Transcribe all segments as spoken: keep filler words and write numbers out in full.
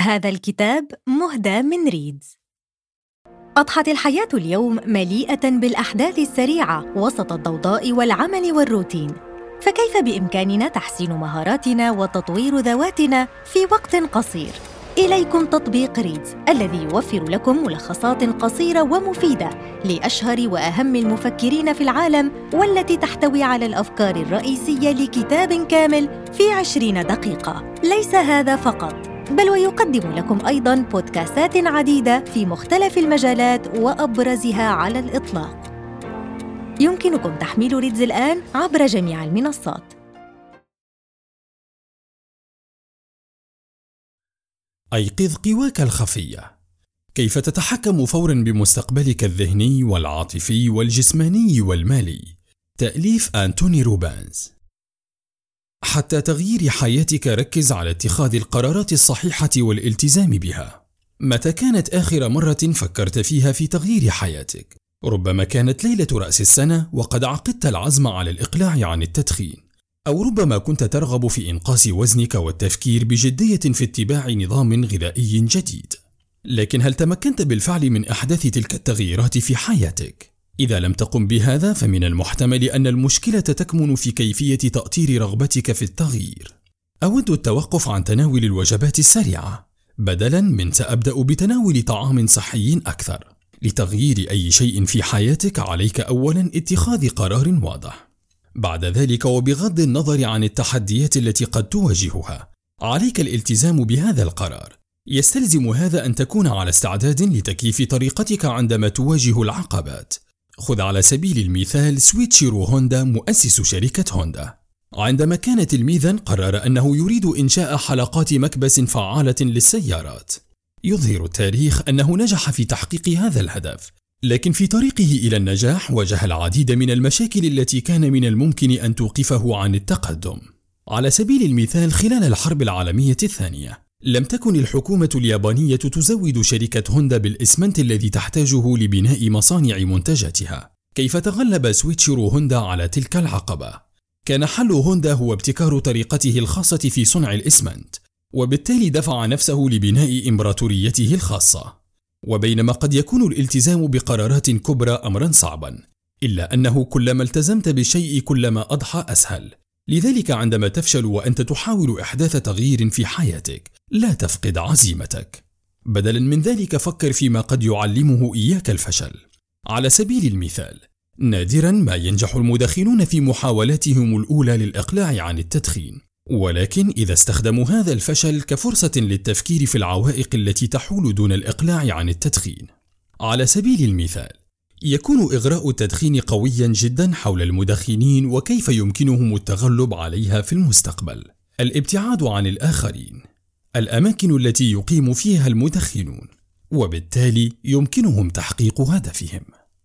هذا الكتاب مهدى من ريدز. أضحت الحياة اليوم مليئة بالأحداث السريعة وسط الضوضاء والعمل والروتين، فكيف بإمكاننا تحسين مهاراتنا وتطوير ذواتنا في وقت قصير؟ إليكم تطبيق ريدز الذي يوفر لكم ملخصات قصيرة ومفيدة لأشهر وأهم المفكرين في العالم، والتي تحتوي على الأفكار الرئيسية لكتاب كامل في عشرين دقيقة. ليس هذا فقط، بل ويقدم لكم أيضاً بودكاستات عديدة في مختلف المجالات وأبرزها على الإطلاق. يمكنكم تحميل ريدز الآن عبر جميع المنصات. أيقظ قواك الخفية. كيف تتحكم فوراً بمستقبلك الذهني والعاطفي والجسماني والمالي. تأليف أنتوني روبانز. حتى تغيير حياتك ركز على اتخاذ القرارات الصحيحة والالتزام بها. متى كانت آخر مرة فكرت فيها في تغيير حياتك؟ ربما كانت ليلة رأس السنة وقد عقدت العزم على الإقلاع عن التدخين، أو ربما كنت ترغب في إنقاص وزنك والتفكير بجدية في اتباع نظام غذائي جديد. لكن هل تمكنت بالفعل من إحداث تلك التغييرات في حياتك؟ إذا لم تقم بهذا فمن المحتمل أن المشكلة تكمن في كيفية تأطير رغبتك في التغيير. أود التوقف عن تناول الوجبات السريعة بدلاً من سأبدأ بتناول طعام صحي أكثر. لتغيير أي شيء في حياتك عليك أولاً اتخاذ قرار واضح. بعد ذلك، وبغض النظر عن التحديات التي قد تواجهها، عليك الالتزام بهذا القرار. يستلزم هذا أن تكون على استعداد لتكييف طريقتك عندما تواجه العقبات. خذ على سبيل المثال سويتشيرو هوندا، مؤسس شركة هوندا. عندما كان تلميذا قرر أنه يريد إنشاء حلقات مكبس فعالة للسيارات. يظهر التاريخ أنه نجح في تحقيق هذا الهدف، لكن في طريقه إلى النجاح واجه العديد من المشاكل التي كان من الممكن أن توقفه عن التقدم. على سبيل المثال، خلال الحرب العالمية الثانية لم تكن الحكومة اليابانية تزود شركة هوندا بالإسمنت الذي تحتاجه لبناء مصانع منتجاتها. كيف تغلب سويتشيرو هوندا على تلك العقبة؟ كان حل هوندا هو ابتكار طريقته الخاصة في صنع الإسمنت، وبالتالي دفع نفسه لبناء إمبراطوريته الخاصة. وبينما قد يكون الالتزام بقرارات كبرى أمرا صعبا، إلا أنه كلما التزمت بالشيء كلما أضحى أسهل. لذلك عندما تفشل وأنت تحاول إحداث تغيير في حياتك، لا تفقد عزيمتك. بدلا من ذلك، فكر فيما قد يعلمه إياك الفشل. على سبيل المثال، نادرا ما ينجح المدخنون في محاولاتهم الأولى للإقلاع عن التدخين، ولكن إذا استخدموا هذا الفشل كفرصة للتفكير في العوائق التي تحول دون الإقلاع عن التدخين. على سبيل المثال، يكون إغراء التدخين قويا جدا حول المدخنين وكيف يمكنهم التغلب عليها في المستقبل. الابتعاد عن الآخرين، الأماكن التي يقيم فيها المدخنون، وبالتالي يمكنهم تحقيق هدفهم.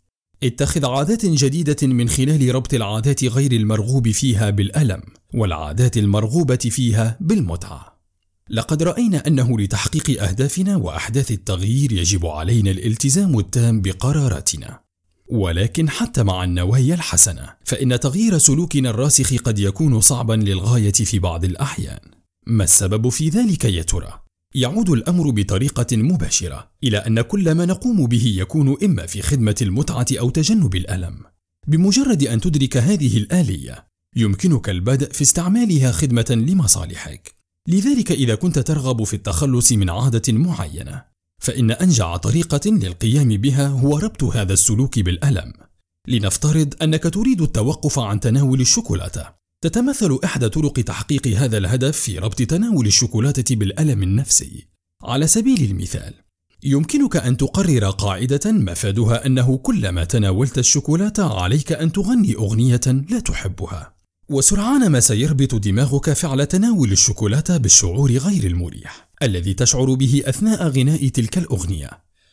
اتخذ عادات جديدة من خلال ربط العادات غير المرغوب فيها بالألم، والعادات المرغوبة فيها بالمتعة. لقد رأينا أنه لتحقيق أهدافنا وأحداث التغيير يجب علينا الالتزام التام بقراراتنا. ولكن حتى مع النوايا الحسنة، فإن تغيير سلوكنا الراسخ قد يكون صعبا للغاية في بعض الأحيان. ما السبب في ذلك يا ترى؟ يعود الأمر بطريقة مباشرة إلى أن كل ما نقوم به يكون إما في خدمة المتعة أو تجنب الألم. بمجرد أن تدرك هذه الآلية، يمكنك البدء في استعمالها خدمة لمصالحك. لذلك إذا كنت ترغب في التخلص من عادة معينة، فإن أنجع طريقة للقيام بها هو ربط هذا السلوك بالألم. لنفترض أنك تريد التوقف عن تناول الشوكولاتة. تتمثل إحدى طرق تحقيق هذا الهدف في ربط تناول الشوكولاتة بالألم النفسي. على سبيل المثال، يمكنك أن تقرر قاعدة مفادها أنه كلما تناولت الشوكولاتة عليك أن تغني أغنية لا تحبها، وسرعان ما سيربط دماغك فعل تناول الشوكولاتة بالشعور غير المريح الذي تشعر به أثناء غناء تلك الأغنية.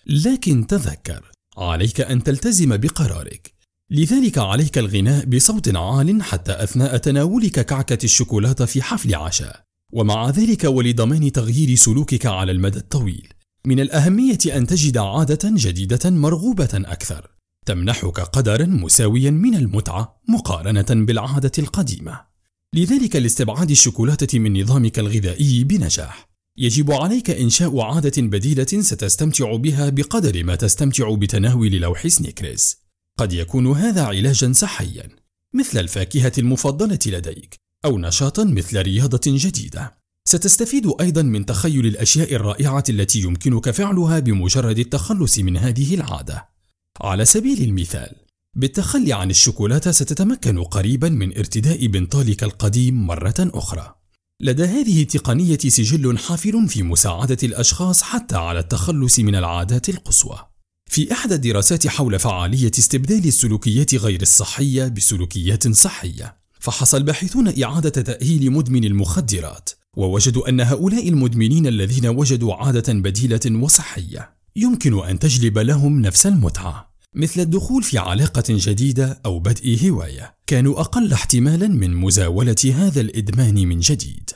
لكن تذكر، عليك أن تلتزم بقرارك. لذلك عليك الغناء بصوت عال حتى أثناء تناولك كعكة الشوكولاتة في حفل عشاء. ومع ذلك، ولضمان تغيير سلوكك على المدى الطويل، من الأهمية أن تجد عادة جديدة مرغوبة أكثر، تمنحك قدرا مساويا من المتعة مقارنة بالعادة القديمة. لذلك لاستبعاد الشوكولاتة من نظامك الغذائي بنجاح، يجب عليك إنشاء عادة بديلة ستستمتع بها بقدر ما تستمتع بتناول لوح سنيكرز. قد يكون هذا علاجا صحيا مثل الفاكهة المفضلة لديك، أو نشاطا مثل رياضة جديدة. ستستفيد أيضا من تخيل الأشياء الرائعة التي يمكنك فعلها بمجرد التخلص من هذه العادة. على سبيل المثال، بالتخلي عن الشوكولاتة ستتمكن قريبا من ارتداء بنطالك القديم مرة أخرى. لدى هذه التقنية سجل حافل في مساعدة الأشخاص حتى على التخلص من العادات القصوى. في إحدى الدراسات حول فعالية استبدال السلوكيات غير الصحية بسلوكيات صحية، فحص الباحثون إعادة تأهيل مدمن المخدرات، ووجدوا أن هؤلاء المدمنين الذين وجدوا عادة بديلة وصحية يمكن أن تجلب لهم نفس المتعة، مثل الدخول في علاقة جديدة أو بدء هواية، كانوا أقل احتمالا من مزاولة هذا الإدمان من جديد.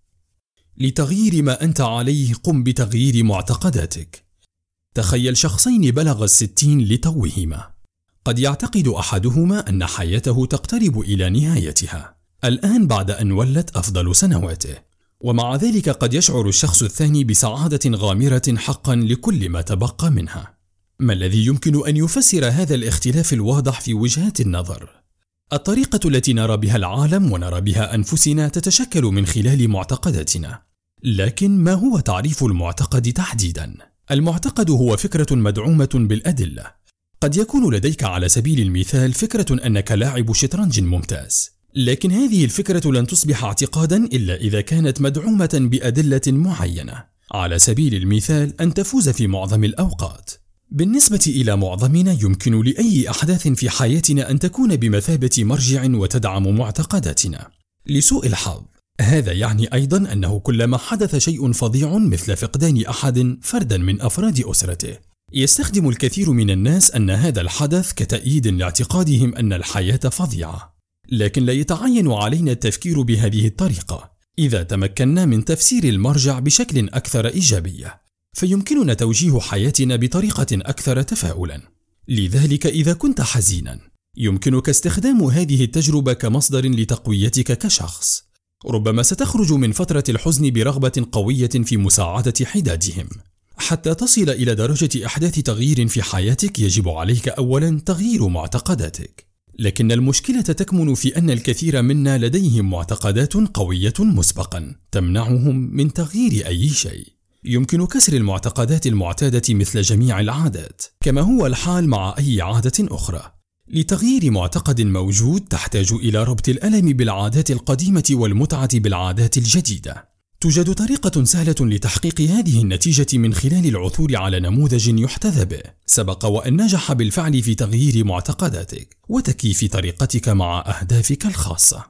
لتغيير ما أنت عليه قم بتغيير معتقداتك. تخيل شخصين بلغ الستين لتوهما، قد يعتقد أحدهما أن حياته تقترب إلى نهايتها الآن بعد أن ولت أفضل سنواته، ومع ذلك قد يشعر الشخص الثاني بسعادة غامرة حقا لكل ما تبقى منها. ما الذي يمكن أن يفسر هذا الاختلاف الواضح في وجهات النظر؟ الطريقة التي نرى بها العالم ونرى بها أنفسنا تتشكل من خلال معتقداتنا. لكن ما هو تعريف المعتقد تحديدا؟ المعتقد هو فكرة مدعومة بالأدلة. قد يكون لديك على سبيل المثال فكرة أنك لاعب شطرنج ممتاز، لكن هذه الفكرة لن تصبح اعتقادا إلا إذا كانت مدعومة بأدلة معينة. على سبيل المثال أن تفوز في معظم الأوقات. بالنسبة إلى معظمنا يمكن لأي أحداث في حياتنا أن تكون بمثابة مرجع وتدعم معتقداتنا. لسوء الحظ هذا يعني أيضا أنه كلما حدث شيء فظيع مثل فقدان أحد فردا من أفراد أسرته، يستخدم الكثير من الناس أن هذا الحدث كتأييد لاعتقادهم أن الحياة فظيعة. لكن لا يتعين علينا التفكير بهذه الطريقة. إذا تمكنا من تفسير المرجع بشكل أكثر إيجابية، فيمكننا توجيه حياتنا بطريقة أكثر تفاؤلا. لذلك إذا كنت حزينا، يمكنك استخدام هذه التجربة كمصدر لتقويتك كشخص. ربما ستخرج من فترة الحزن برغبة قوية في مساعدة حدادهم. حتى تصل إلى درجة إحداث تغيير في حياتك، يجب عليك أولا تغيير معتقداتك. لكن المشكلة تكمن في أن الكثير منا لديهم معتقدات قوية مسبقا تمنعهم من تغيير أي شيء. يمكن كسر المعتقدات المعتادة مثل جميع العادات، كما هو الحال مع أي عادة أخرى. لتغيير معتقد موجود تحتاج إلى ربط الألم بالعادات القديمة والمتعة بالعادات الجديدة. توجد طريقة سهلة لتحقيق هذه النتيجة من خلال العثور على نموذج يحتذى به سبق وأن نجح بالفعل في تغيير معتقداتك وتكييف طريقتك مع أهدافك الخاصة.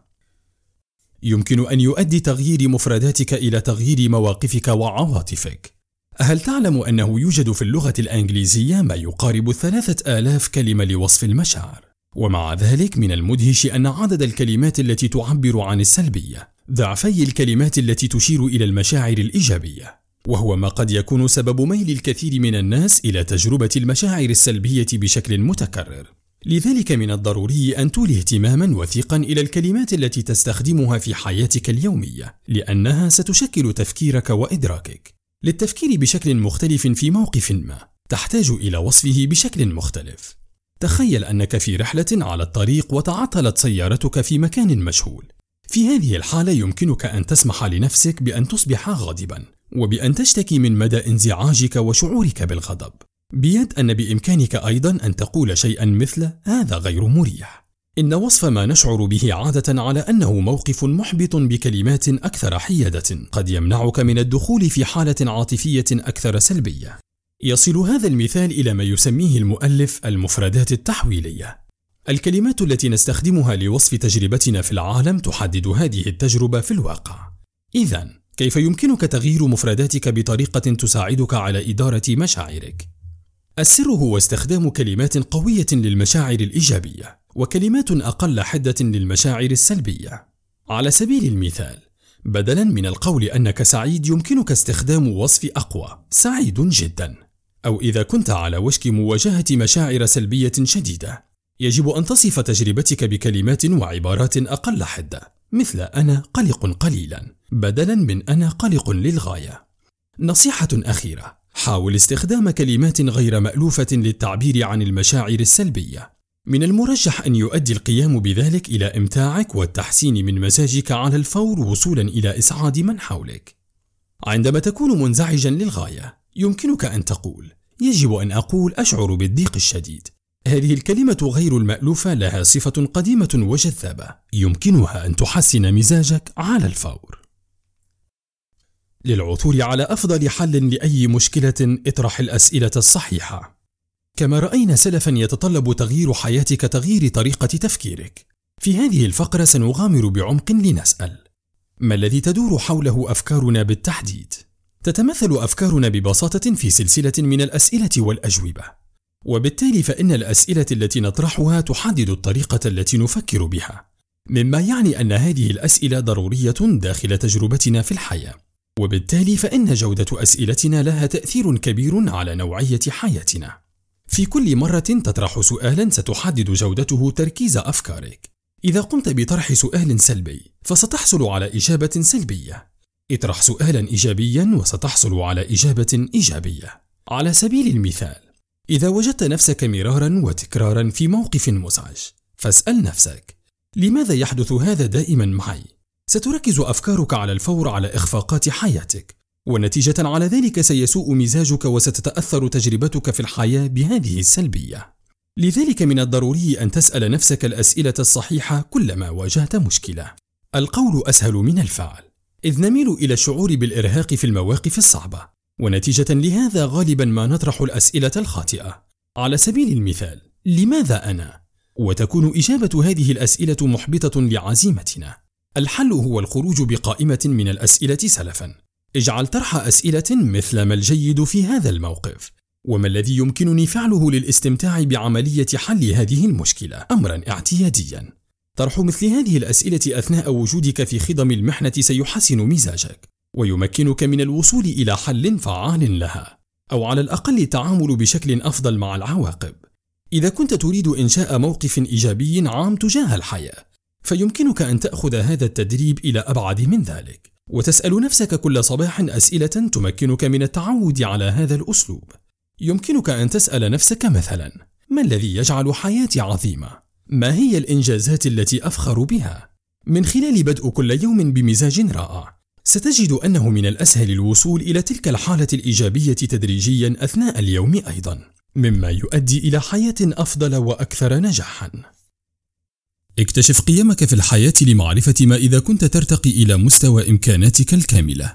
يمكن أن يؤدي تغيير مفرداتك إلى تغيير مواقفك وعواطفك. هل تعلم أنه يوجد في اللغة الإنجليزية ما يقارب ثلاثة آلاف كلمة لوصف المشاعر؟ ومع ذلك من المدهش أن عدد الكلمات التي تعبر عن السلبية ضعفي الكلمات التي تشير إلى المشاعر الإيجابية، وهو ما قد يكون سبب ميل الكثير من الناس إلى تجربة المشاعر السلبية بشكل متكرر. لذلك من الضروري أن تولي اهتماما وثيقا إلى الكلمات التي تستخدمها في حياتك اليومية، لأنها ستشكل تفكيرك وإدراكك. للتفكير بشكل مختلف في موقف ما، تحتاج إلى وصفه بشكل مختلف. تخيل أنك في رحلة على الطريق وتعطلت سيارتك في مكان مجهول. في هذه الحالة يمكنك أن تسمح لنفسك بأن تصبح غاضبا، وبأن تشتكي من مدى انزعاجك وشعورك بالغضب، بيد أن بإمكانك أيضا أن تقول شيئا مثل هذا غير مريح. إن وصف ما نشعر به عادة على أنه موقف محبط بكلمات أكثر حيادة قد يمنعك من الدخول في حالة عاطفية أكثر سلبية. يصل هذا المثال إلى ما يسميه المؤلف المفردات التحويلية. الكلمات التي نستخدمها لوصف تجربتنا في العالم تحدد هذه التجربة في الواقع. إذن كيف يمكنك تغيير مفرداتك بطريقة تساعدك على إدارة مشاعرك؟ السر هو استخدام كلمات قوية للمشاعر الإيجابية وكلمات أقل حدة للمشاعر السلبية. على سبيل المثال، بدلا من القول أنك سعيد يمكنك استخدام وصف أقوى سعيد جدا. أو إذا كنت على وشك مواجهة مشاعر سلبية شديدة، يجب أن تصف تجربتك بكلمات وعبارات أقل حدة مثل أنا قلق قليلا بدلا من أنا قلق للغاية. نصيحة أخيرة: حاول استخدام كلمات غير مألوفة للتعبير عن المشاعر السلبية. من المرجح أن يؤدي القيام بذلك إلى إمتاعك والتحسين من مزاجك على الفور وصولا إلى إسعاد من حولك. عندما تكون منزعجا للغاية يمكنك أن تقول: يجب أن أقول أشعر بالضيق الشديد. هذه الكلمة غير المألوفة لها صفة قديمة وجذابة يمكنها أن تحسن مزاجك على الفور. للعثور على أفضل حل لأي مشكلة اطرح الأسئلة الصحيحة. كما رأينا سلفا يتطلب تغيير حياتك تغيير طريقة تفكيرك. في هذه الفقرة سنغامر بعمق لنسأل: ما الذي تدور حوله أفكارنا بالتحديد؟ تتمثل أفكارنا ببساطة في سلسلة من الأسئلة والأجوبة، وبالتالي فإن الأسئلة التي نطرحها تحدد الطريقة التي نفكر بها، مما يعني أن هذه الأسئلة ضرورية داخل تجربتنا في الحياة، وبالتالي فإن جودة أسئلتنا لها تأثير كبير على نوعية حياتنا. في كل مرة تطرح سؤالا ستحدد جودته تركيز أفكارك. إذا قمت بطرح سؤال سلبي فستحصل على إجابة سلبية. اطرح سؤالا إيجابيا وستحصل على إجابة إيجابية. على سبيل المثال، إذا وجدت نفسك مرارا وتكرارا في موقف مزعج فاسأل نفسك: لماذا يحدث هذا دائما معي؟ ستركز أفكارك على الفور على إخفاقات حياتك، ونتيجة على ذلك سيسوء مزاجك وستتأثر تجربتك في الحياة بهذه السلبية. لذلك من الضروري أن تسأل نفسك الأسئلة الصحيحة كلما واجهت مشكلة. القول أسهل من الفعل، إذ نميل إلى الشعور بالإرهاق في المواقف الصعبة، ونتيجة لهذا غالبا ما نطرح الأسئلة الخاطئة. على سبيل المثال: لماذا أنا؟ وتكون إجابة هذه الأسئلة محبطة لعزيمتنا. الحل هو الخروج بقائمة من الأسئلة سلفا. اجعل طرح أسئلة مثل: ما الجيد في هذا الموقف؟ وما الذي يمكنني فعله للاستمتاع بعملية حل هذه المشكلة؟ أمرا اعتياديا. طرح مثل هذه الأسئلة أثناء وجودك في خضم المحنة سيحسن مزاجك ويمكنك من الوصول إلى حل فعال لها، أو على الأقل التعامل بشكل أفضل مع العواقب. إذا كنت تريد إنشاء موقف إيجابي عام تجاه الحياة فيمكنك أن تأخذ هذا التدريب إلى أبعد من ذلك، وتسأل نفسك كل صباح أسئلة تمكنك من التعود على هذا الأسلوب. يمكنك أن تسأل نفسك مثلا: ما الذي يجعل حياتي عظيمة؟ ما هي الإنجازات التي أفخر بها؟ من خلال بدء كل يوم بمزاج رائع ستجد أنه من الأسهل الوصول إلى تلك الحالة الإيجابية تدريجيا أثناء اليوم أيضا، مما يؤدي إلى حياة أفضل وأكثر نجاحا. اكتشف قيمك في الحياة لمعرفة ما إذا كنت ترتقي إلى مستوى إمكاناتك الكاملة.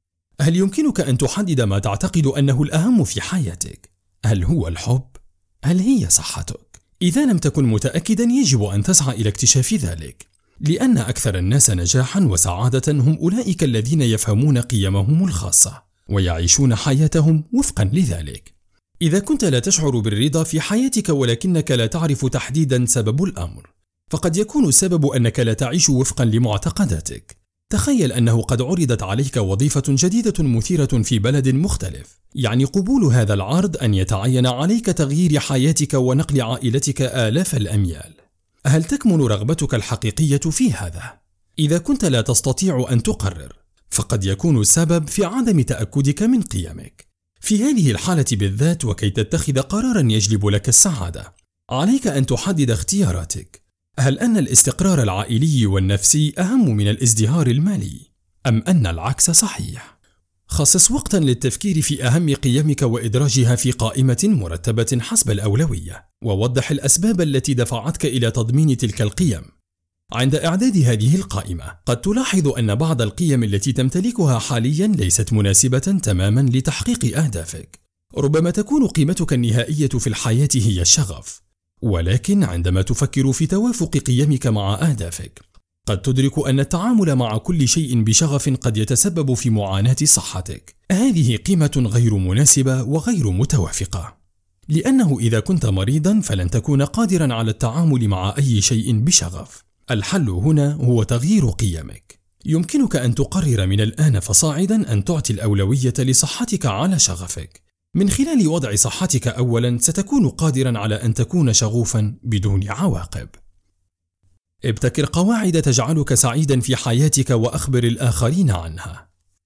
هل يمكنك أن تحدد ما تعتقد أنه الأهم في حياتك؟ هل هو الحب؟ هل هي صحتك؟ إذا لم تكن متأكدا يجب أن تسعى إلى اكتشاف ذلك، لأن أكثر الناس نجاحا وسعادة هم أولئك الذين يفهمون قيمهم الخاصة ويعيشون حياتهم وفقا لذلك. إذا كنت لا تشعر بالرضا في حياتك ولكنك لا تعرف تحديدا سبب الأمر، فقد يكون السبب أنك لا تعيش وفقا لمعتقداتك. تخيل أنه قد عرضت عليك وظيفة جديدة مثيرة في بلد مختلف، يعني قبول هذا العرض أن يتعين عليك تغيير حياتك ونقل عائلتك آلاف الأميال. هل تكمن رغبتك الحقيقية في هذا؟ إذا كنت لا تستطيع أن تقرر، فقد يكون السبب في عدم تأكدك من قيمك. في هذه الحالة بالذات، وكي تتخذ قرارا يجلب لك السعادة، عليك أن تحدد اختياراتك. هل أن الاستقرار العائلي والنفسي أهم من الازدهار المالي؟ أم أن العكس صحيح؟ خصص وقتا للتفكير في أهم قيمك وإدراجها في قائمة مرتبة حسب الأولوية، ووضح الأسباب التي دفعتك إلى تضمين تلك القيم. عند إعداد هذه القائمة قد تلاحظ أن بعض القيم التي تمتلكها حاليا ليست مناسبة تماما لتحقيق أهدافك. ربما تكون قيمتك النهائية في الحياة هي الشغف، ولكن عندما تفكر في توافق قيمك مع أهدافك قد تدرك أن التعامل مع كل شيء بشغف قد يتسبب في معاناة صحتك. هذه قيمة غير مناسبة وغير متوافقة، لأنه إذا كنت مريضا فلن تكون قادرا على التعامل مع أي شيء بشغف. الحل هنا هو تغيير قيمك. يمكنك أن تقرر من الآن فصاعدا أن تعطي الأولوية لصحتك على شغفك. من خلال وضع صحتك أولا ستكون قادرا على أن تكون شغوفا بدون عواقب. ابتكر قواعد تجعلك سعيدا في حياتك وأخبر الآخرين عنها.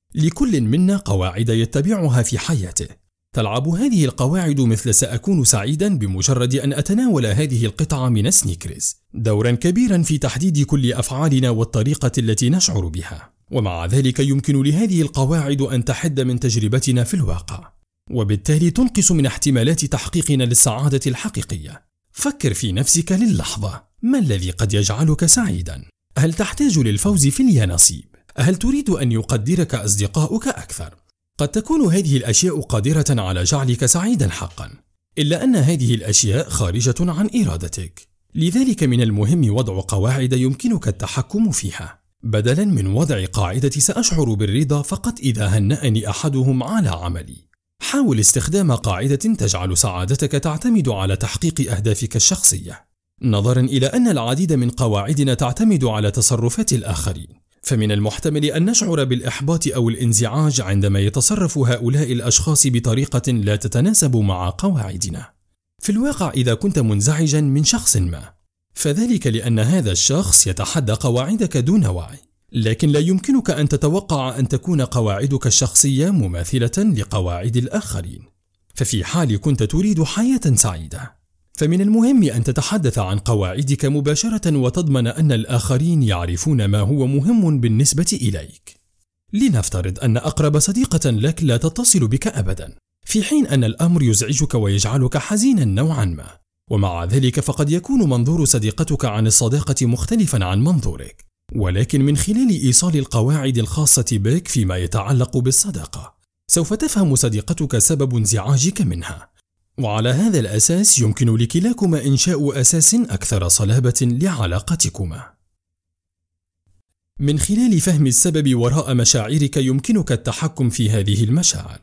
لكل منا قواعد يتبعها في حياته، تلعب هذه القواعد مثل سأكون سعيدا بمجرد أن أتناول هذه القطعة من سنيكرز دورا كبيرا في تحديد كل أفعالنا والطريقة التي نشعر بها. ومع ذلك يمكن لهذه القواعد أن تحد من تجربتنا في الواقع، وبالتالي تنقص من احتمالات تحقيقنا للسعادة الحقيقية. فكر في نفسك للحظة، ما الذي قد يجعلك سعيدا؟ هل تحتاج للفوز في اليانصيب؟ هل تريد أن يقدرك أصدقاؤك أكثر؟ قد تكون هذه الأشياء قادرة على جعلك سعيدا حقا، إلا أن هذه الأشياء خارجة عن إرادتك. لذلك من المهم وضع قواعد يمكنك التحكم فيها، بدلا من وضع قاعدة سأشعر بالرضا فقط إذا هنأني أحدهم على عملي. حاول استخدام قاعدة تجعل سعادتك تعتمد على تحقيق أهدافك الشخصية. نظرا إلى أن العديد من قواعدنا تعتمد على تصرفات الآخرين، فمن المحتمل أن نشعر بالإحباط أو الانزعاج عندما يتصرف هؤلاء الأشخاص بطريقة لا تتناسب مع قواعدنا. في الواقع إذا كنت منزعجا من شخص ما، فذلك لأن هذا الشخص يتحدى قواعدك دون وعي، لكن لا يمكنك أن تتوقع أن تكون قواعدك الشخصية مماثلة لقواعد الآخرين. ففي حال كنت تريد حياة سعيدة، فمن المهم أن تتحدث عن قواعدك مباشرة وتضمن أن الآخرين يعرفون ما هو مهم بالنسبة إليك. لنفترض أن أقرب صديقة لك لا تتصل بك أبدا، في حين أن الأمر يزعجك ويجعلك حزينا نوعا ما، ومع ذلك فقد يكون منظور صديقتك عن الصداقة مختلفا عن منظورك، ولكن من خلال إيصال القواعد الخاصة بك فيما يتعلق بالصداقة سوف تفهم صديقتك سبب انزعاجك منها، وعلى هذا الأساس يمكن لكلاكما إنشاء أساس أكثر صلابة لعلاقتكما. من خلال فهم السبب وراء مشاعرك يمكنك التحكم في هذه المشاعر.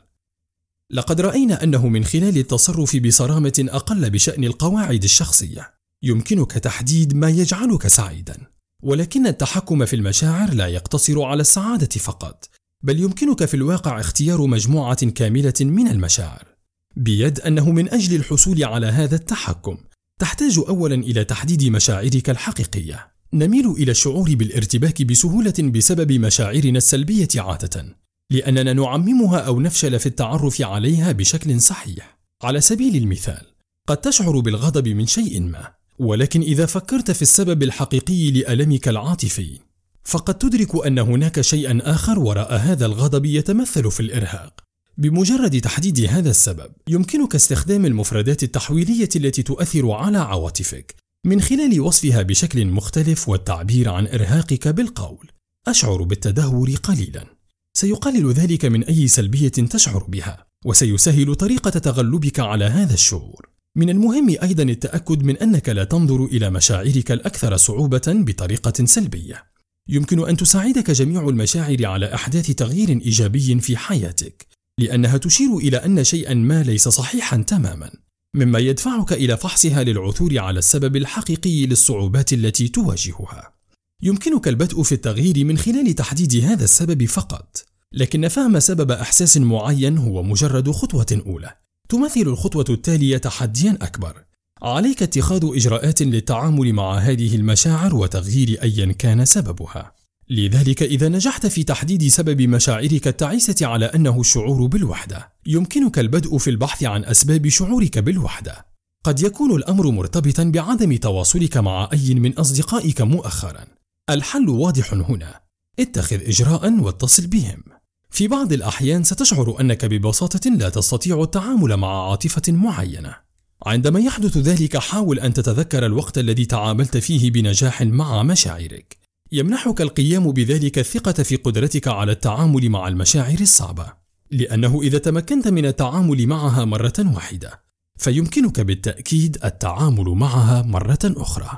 لقد رأينا أنه من خلال التصرف بصرامة أقل بشأن القواعد الشخصية يمكنك تحديد ما يجعلك سعيدا، ولكن التحكم في المشاعر لا يقتصر على السعادة فقط، بل يمكنك في الواقع اختيار مجموعة كاملة من المشاعر، بيد أنه من أجل الحصول على هذا التحكم تحتاج أولا إلى تحديد مشاعرك الحقيقية. نميل إلى الشعور بالارتباك بسهولة بسبب مشاعرنا السلبية عادة، لأننا نعممها أو نفشل في التعرف عليها بشكل صحيح. على سبيل المثال، قد تشعر بالغضب من شيء ما، ولكن إذا فكرت في السبب الحقيقي لألمك العاطفي فقد تدرك أن هناك شيئا آخر وراء هذا الغضب يتمثل في الإرهاق. بمجرد تحديد هذا السبب يمكنك استخدام المفردات التحويلية التي تؤثر على عواطفك من خلال وصفها بشكل مختلف والتعبير عن إرهاقك بالقول أشعر بالتدهور قليلا. سيقلل ذلك من أي سلبية تشعر بها، وسيسهل طريقة تغلبك على هذا الشعور. من المهم أيضا التأكد من أنك لا تنظر إلى مشاعرك الأكثر صعوبة بطريقة سلبية. يمكن أن تساعدك جميع المشاعر على إحداث تغيير إيجابي في حياتك، لأنها تشير إلى أن شيئا ما ليس صحيحا تماما، مما يدفعك إلى فحصها للعثور على السبب الحقيقي للصعوبات التي تواجهها. يمكنك البدء في التغيير من خلال تحديد هذا السبب فقط، لكن فهم سبب إحساس معين هو مجرد خطوة أولى. تمثل الخطوة التالية تحديا أكبر. عليك اتخاذ إجراءات للتعامل مع هذه المشاعر وتغيير أيا كان سببها. لذلك إذا نجحت في تحديد سبب مشاعرك التعيسة على أنه الشعور بالوحدة، يمكنك البدء في البحث عن أسباب شعورك بالوحدة. قد يكون الأمر مرتبطا بعدم تواصلك مع أي من أصدقائك مؤخرا. الحل واضح هنا، اتخذ إجراء واتصل بهم. في بعض الأحيان ستشعر أنك ببساطة لا تستطيع التعامل مع عاطفة معينة. عندما يحدث ذلك حاول أن تتذكر الوقت الذي تعاملت فيه بنجاح مع مشاعرك. يمنحك القيام بذلك الثقة في قدرتك على التعامل مع المشاعر الصعبة، لأنه إذا تمكنت من التعامل معها مرة واحدة فيمكنك بالتأكيد التعامل معها مرة أخرى.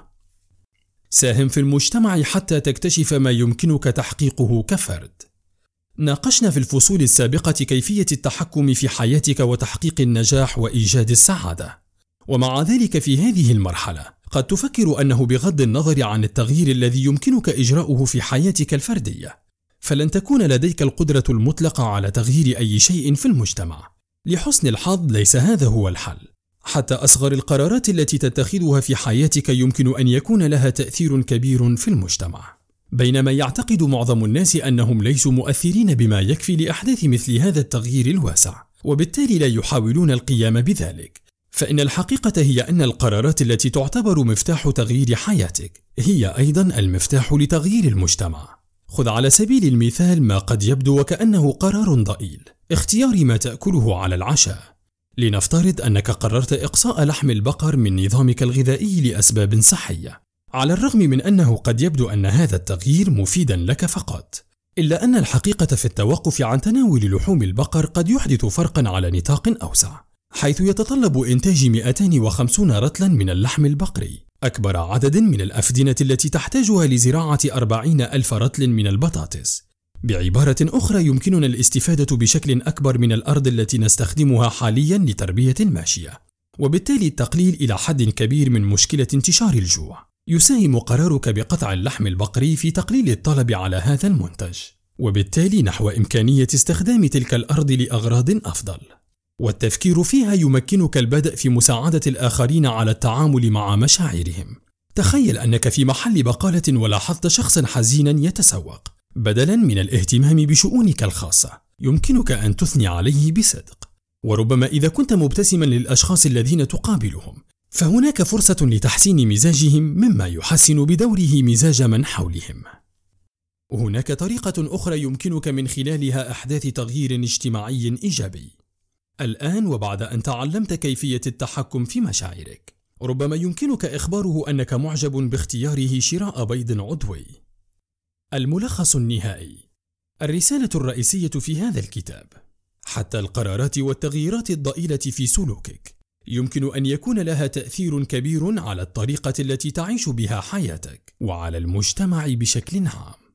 ساهم في المجتمع حتى تكتشف ما يمكنك تحقيقه كفرد. ناقشنا في الفصول السابقة كيفية التحكم في حياتك وتحقيق النجاح وإيجاد السعادة، ومع ذلك في هذه المرحلة قد تفكر أنه بغض النظر عن التغيير الذي يمكنك إجراؤه في حياتك الفردية فلن تكون لديك القدرة المطلقة على تغيير أي شيء في المجتمع. لحسن الحظ ليس هذا هو الحل. حتى أصغر القرارات التي تتخذها في حياتك يمكن أن يكون لها تأثير كبير في المجتمع. بينما يعتقد معظم الناس أنهم ليسوا مؤثرين بما يكفي لإحداث مثل هذا التغيير الواسع، وبالتالي لا يحاولون القيام بذلك. فإن الحقيقة هي أن القرارات التي تعتبر مفتاح تغيير حياتك هي أيضا المفتاح لتغيير المجتمع. خذ على سبيل المثال ما قد يبدو وكأنه قرار ضئيل، اختيار ما تأكله على العشاء. لنفترض أنك قررت إقصاء لحم البقر من نظامك الغذائي لأسباب صحية، على الرغم من أنه قد يبدو أن هذا التغيير مفيدا لك فقط، إلا أن الحقيقة في التوقف عن تناول لحوم البقر قد يحدث فرقا على نطاق أوسع، حيث يتطلب إنتاج مئتين وخمسين رطلا من اللحم البقري، أكبر عدد من الأفدنة التي تحتاجها لزراعة أربعين ألف رطل من البطاطس. بعبارة أخرى، يمكننا الاستفادة بشكل أكبر من الأرض التي نستخدمها حاليا لتربية الماشية، وبالتالي التقليل إلى حد كبير من مشكلة انتشار الجوع. يساهم قرارك بقطع اللحم البقري في تقليل الطلب على هذا المنتج، وبالتالي نحو إمكانية استخدام تلك الأرض لأغراض أفضل. والتفكير فيها يمكنك البدء في مساعدة الآخرين على التعامل مع مشاعرهم. تخيل أنك في محل بقالة ولاحظت شخصا حزينا يتسوق. بدلا من الاهتمام بشؤونك الخاصة، يمكنك أن تثني عليه بصدق، وربما إذا كنت مبتسما للأشخاص الذين تقابلهم، فهناك فرصة لتحسين مزاجهم، مما يحسن بدوره مزاج من حولهم. هناك طريقة أخرى يمكنك من خلالها إحداث تغيير اجتماعي إيجابي. الآن وبعد أن تعلمت كيفية التحكم في مشاعرك، ربما يمكنك إخباره أنك معجب باختياره شراء بيض عضوي. الملخص النهائي. الرسالة الرئيسية في هذا الكتاب: حتى القرارات والتغييرات الضئيلة في سلوكك يمكن أن يكون لها تأثير كبير على الطريقة التي تعيش بها حياتك وعلى المجتمع بشكل عام.